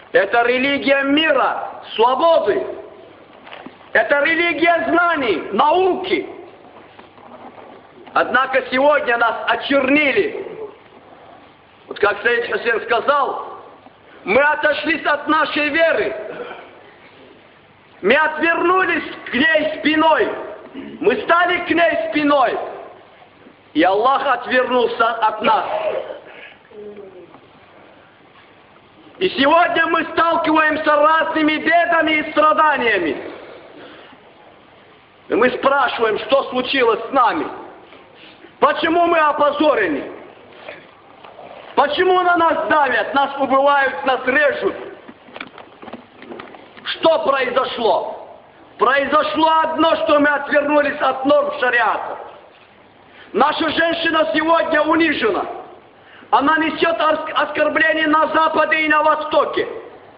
Это религия мира, свободы. Это религия знаний, науки. Однако сегодня нас очернили. Вот как Саид Хусейн сказал, мы отошли от нашей веры. Мы отвернулись к ней спиной. Мы стали к ней спиной. И Аллах отвернулся от нас. И сегодня мы сталкиваемся с разными бедами и страданиями. И мы спрашиваем, что случилось с нами? Почему мы опозорены? Почему на нас давят, нас убивают, нас режут? Что произошло? Произошло одно, что мы отвернулись от норм шариата. Наша женщина сегодня унижена. Она несет оскорбление на Западе и на Востоке.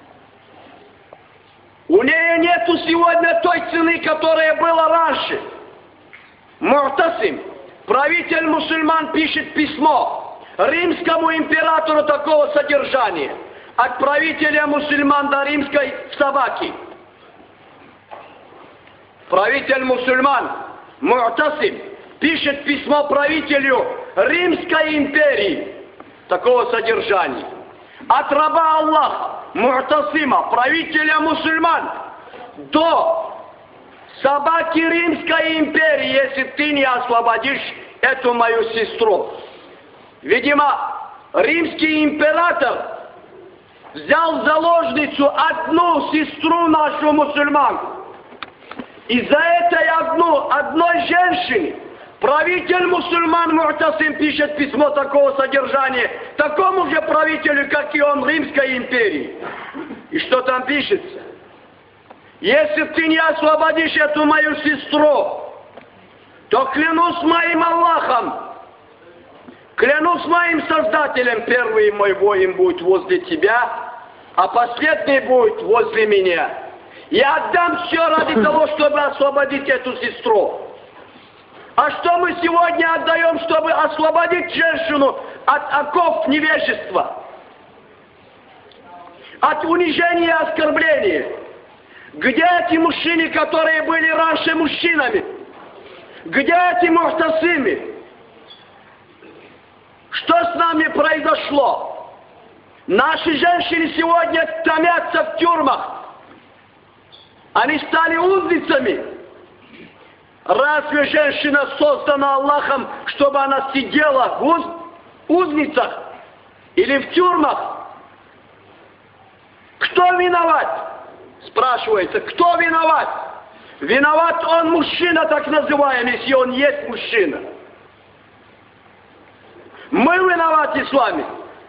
У нее нету сегодня той цены, которая была раньше. Му'тасим, правитель мусульман, пишет письмо римскому императору такого содержания. От правителя мусульман до римской собаки. Правитель мусульман, Му'тасим, пишет письмо правителю Римской империи такого содержания. От раба Аллаха, Му'тасима, правителя мусульман, до собаки Римской империи, если ты не освободишь эту мою сестру. Видимо, римский император взял в заложницу одну сестру нашу мусульманку. И за этой одной женщине правитель мусульман Му'тасим пишет письмо такого содержания такому же правителю, как и он, Римской империи. И что там пишется? Если ты не освободишь эту мою сестру, то клянусь моим Аллахом, клянусь моим Создателем, первый мой воин будет возле тебя, а последний будет возле меня. Я отдам все ради того, чтобы освободить эту сестру. А что мы сегодня отдаем, чтобы освободить женщину от оков невежества, от унижения и оскорбления? Где эти мужчины, которые были раньше мужчинами? Где эти му'тасимы? Что с нами произошло? Наши женщины сегодня томятся в тюрьмах. Они стали узницами. Разве женщина создана Аллахом, чтобы она сидела в узницах или в тюрьмах? Кто виноват? Спрашивается, кто виноват? Виноват он мужчина, так называемый, если он есть мужчина. Мы виноваты с вами.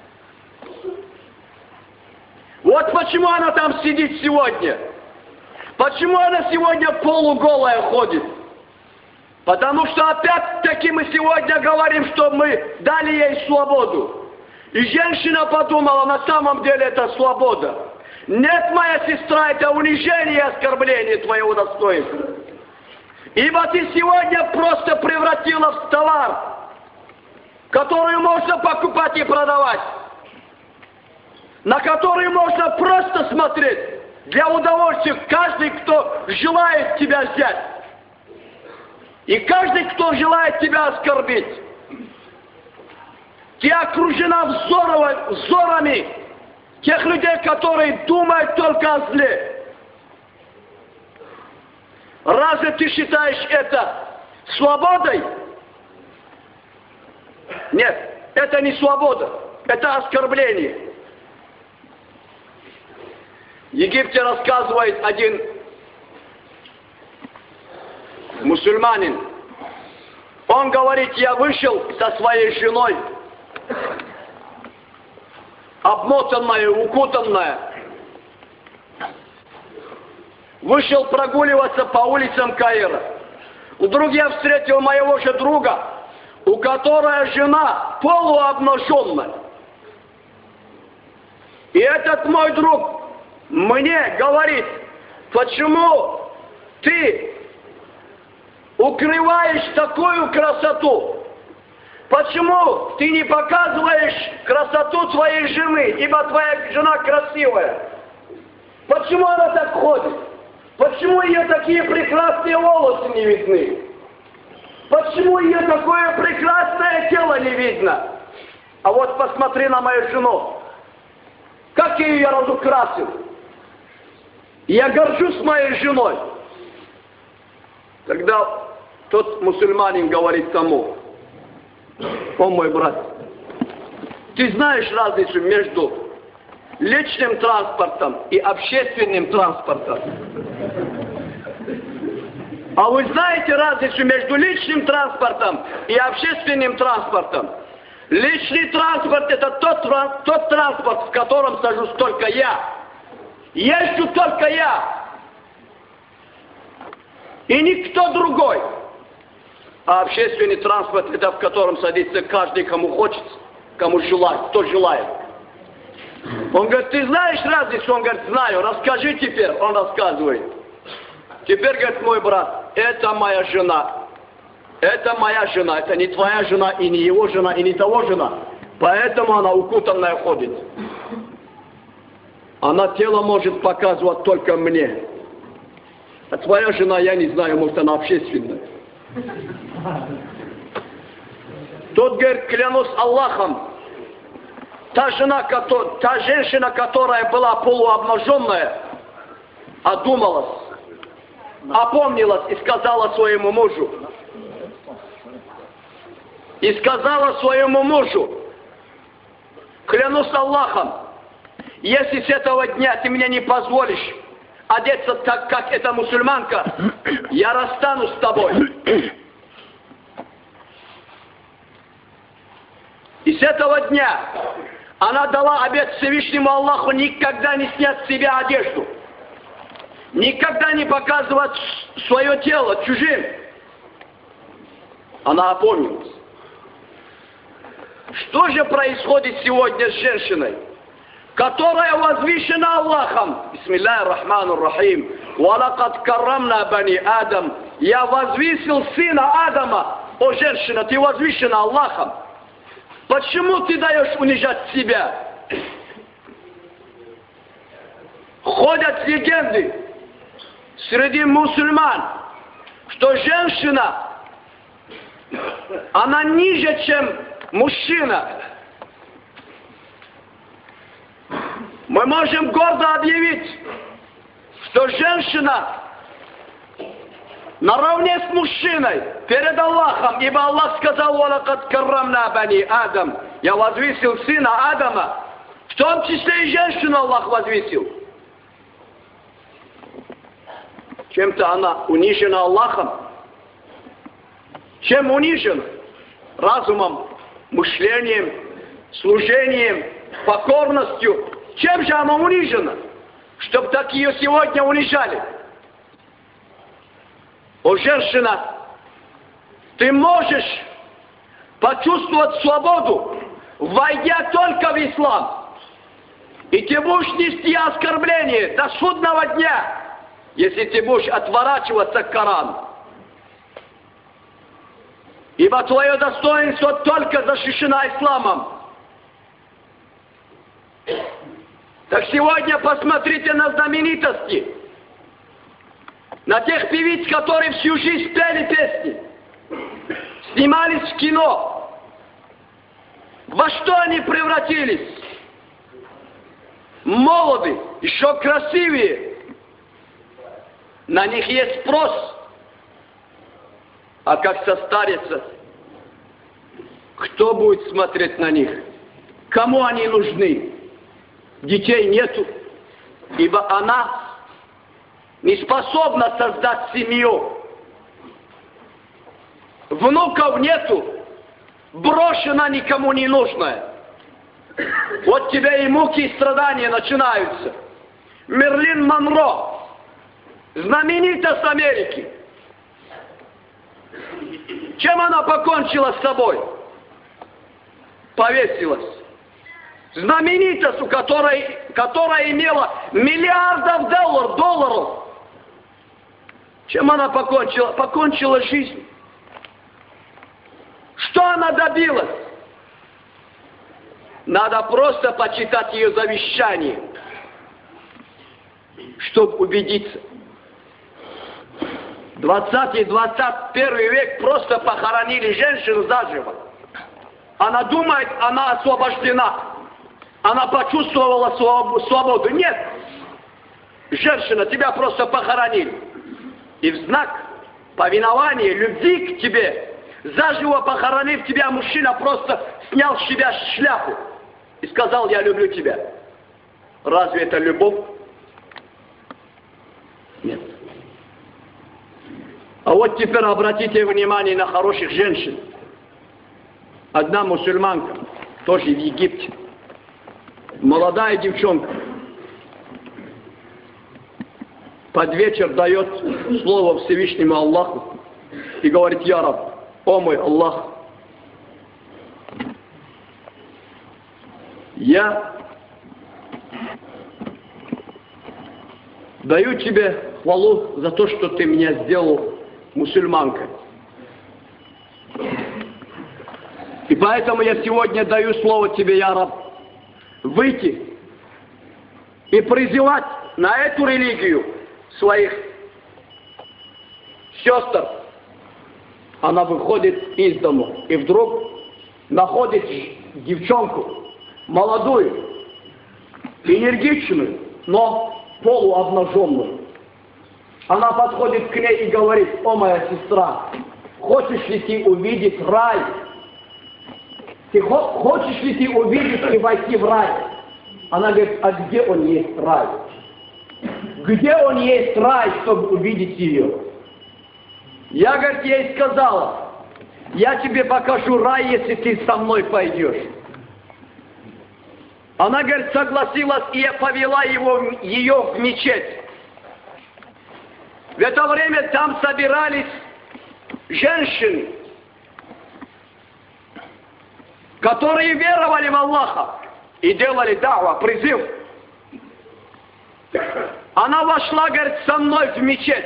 Вот почему она там сидит сегодня. Почему она сегодня полуголая ходит? Потому что опять-таки мы сегодня говорим, что мы дали ей свободу. И женщина подумала, на самом деле это свобода. Нет, моя сестра, это унижение и оскорбление твоего достоинства. Ибо ты сегодня просто превратила в товар, который можно покупать и продавать, на который можно просто смотреть для удовольствия каждый, кто желает тебя взять. И каждый, кто желает тебя оскорбить. Ты окружена взорами тех людей, которые думают только о зле. Разве ты считаешь это свободой? Нет, это не свобода, это оскорбление. В Египте рассказывает один мусульманин. Он говорит, я вышел со своей женой, обмотанная, укутанная. Вышел прогуливаться по улицам Каира. Вдруг я встретил моего же друга, у которой жена полуобнаженная. И этот мой друг мне говорит, почему ты укрываешь такую красоту? Почему ты не показываешь красоту твоей жены, ибо твоя жена красивая? Почему она так ходит? Почему ее такие прекрасные волосы не видны? Почему ее такое прекрасное тело не видно? А вот посмотри на мою жену. Как я ее разукрасил. Я горжусь моей женой. Тогда тот мусульманин говорит тому: о мой брат, ты знаешь разницу между личным транспортом и общественным транспортом? А вы знаете разницу между личным транспортом и общественным транспортом? Личный транспорт — это тот транспорт, в котором сажусь только я. Езжу только я. И никто другой. А общественный транспорт — это в котором садится каждый, кому хочется, кому желает, кто желает. Он говорит: ты знаешь разницу? Он говорит: знаю. Расскажи теперь. Он рассказывает. Теперь, говорит, мой брат, это моя жена. Это моя жена. Это не твоя жена, и не его жена, и не того жена. Поэтому она укутанная ходит. Она тело может показывать только мне. А твоя жена, я не знаю, может, она общественная. Тот говорит: клянусь Аллахом, та женщина, которая была полуобнаженная, одумалась, опомнилась и сказала своему мужу. Клянусь Аллахом, если с этого дня ты мне не позволишь одеться так, как эта мусульманка, я расстанусь с тобой. И с этого дня она дала обет Всевышнему Аллаху никогда не снять с себя одежду, никогда не показывать свое тело чужим. Она опомнилась. Что же происходит сегодня с женщиной, которая возвышена Аллахом? Бисмиллахи рахмани рахим. Валакад каррамна бани Адам. Я возвысил сына Адама. О, женщина, ты возвышена Аллахом. Почему ты даешь унижать себя? Ходят легенды среди мусульман, что женщина, она ниже, чем мужчина. Мы можем гордо объявить, что женщина наравне с мужчиной перед Аллахом, ибо Аллах сказал: «Валакад каррамна бани Адам». Я возвысил сына Адама, в том числе и женщину Аллах возвысил. Чем-то она унижена Аллахом. Чем унижена? Разумом, мышлением, служением, покорностью. Чем же она унижена? Чтобы так ее сегодня унижали. О, женщина, ты можешь почувствовать свободу, войдя только в ислам. И ты будешь нести оскорбление до судного дня, если ты будешь отворачиваться к Корану. Ибо твое достоинство только защищено исламом. Так сегодня посмотрите на знаменитости, на тех певиц, которые всю жизнь пели песни, снимались в кино. Во что они превратились? Молоды, еще красивее. На них есть спрос. А как состарятся, кто будет смотреть на них? Кому они нужны? Детей нету, ибо она не способна создать семью. Внуков нету, брошена никому не нужная. Вот тебе и муки, и страдания начинаются. Мерлин Монро, знаменитость Америки. Чем она покончила с собой? Повесилась. Знаменитость, которая имела миллиардов долларов. Чем она покончила? Покончила жизнь. Что она добилась? Надо просто почитать ее завещание. чтобы убедиться. 20 и 21 век просто похоронили женщину заживо. Она думает, она освобождена. Она почувствовала свободу. Нет. Женщина, тебя просто похоронили. И в знак повинования, любви к тебе, заживо похоронив тебя, мужчина просто снял с себя шляпу и сказал: я люблю тебя. Разве это любовь? Нет. А вот теперь обратите внимание на хороших женщин. Одна мусульманка, тоже в Египте, молодая девчонка, под вечер дает слово Всевышнему Аллаху и говорит: я Раб, о мой Аллах, я даю тебе хвалу за то, что ты меня сделал мусульманкой. И поэтому я сегодня даю слово тебе, я Раб, выйти и призывать на эту религию своих сестер. Она выходит из дома и вдруг находит девчонку, молодую, энергичную, но полуобнаженную. Она подходит к ней и говорит: о моя сестра, хочешь ли ты увидеть рай? Ты хочешь ли ты увидеть и войти в рай? Она говорит: а где он есть рай? Где он есть рай, чтобы увидеть ее? Я, говорит, ей сказала: я тебе покажу рай, если ты со мной пойдешь. Она, говорит, согласилась, и я повела ее в мечеть. В это время там собирались женщины, которые веровали в Аллаха и делали дa'ва, призыв. Она вошла, говорит, со мной в мечеть,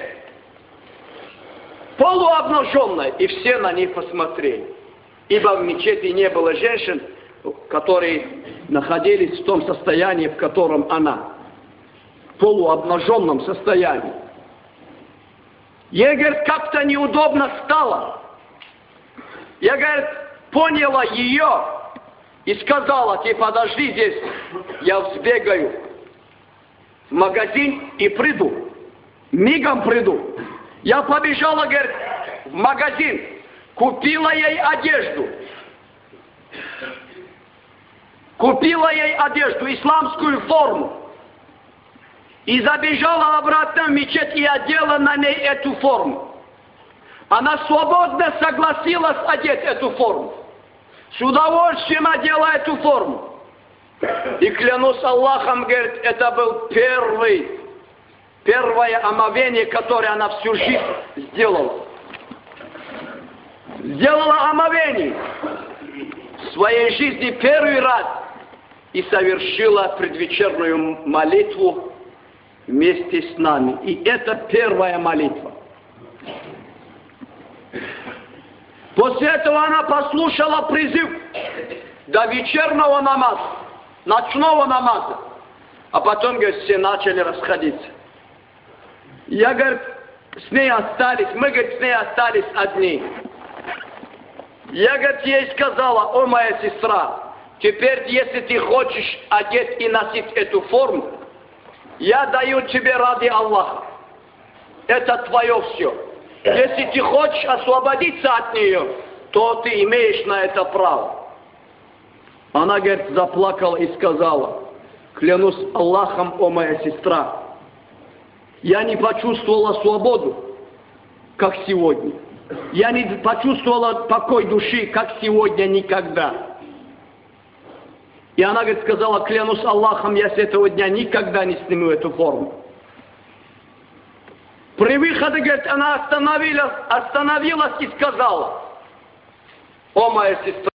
полуобнаженная, и все на них посмотрели. Ибо в мечети не было женщин, которые находились в том состоянии, в котором она, в полуобнаженном состоянии. Ей, говорит, как-то неудобно стало. Я, говорит, поняла ее и сказала: ты подожди здесь, я взбегаю в магазин и приду, мигом приду. Я побежала, говорит, в магазин, купила ей одежду, исламскую форму, и забежала обратно в мечеть и одела на ней эту форму. Она свободно согласилась одеть эту форму. С удовольствием одела эту форму. И клянусь Аллахом, говорит, это был первое омовение, которое она всю жизнь сделала. Сделала омовение в своей жизни первый раз и совершила предвечерную молитву вместе с нами. И это первая молитва. После этого она послушала призыв до вечернего намаза, ночного намаза. А потом, говорит, все начали расходиться. Я, говорит, мы, говорит, с ней остались одни. Я, говорит, ей сказала: о моя сестра, теперь, если ты хочешь одеть и носить эту форму, я даю тебе ради Аллаха. Это твое все. Если ты хочешь освободиться от нее, то ты имеешь на это право. Она, говорит, заплакала и сказала: клянусь Аллахом, о моя сестра, я не почувствовала свободу, как сегодня. Я не почувствовала покой души, как сегодня, никогда. И она, говорит, сказала: клянусь Аллахом, я с этого дня никогда не сниму эту форму. При выходе, говорит, она остановилась и сказала: о моя сестра,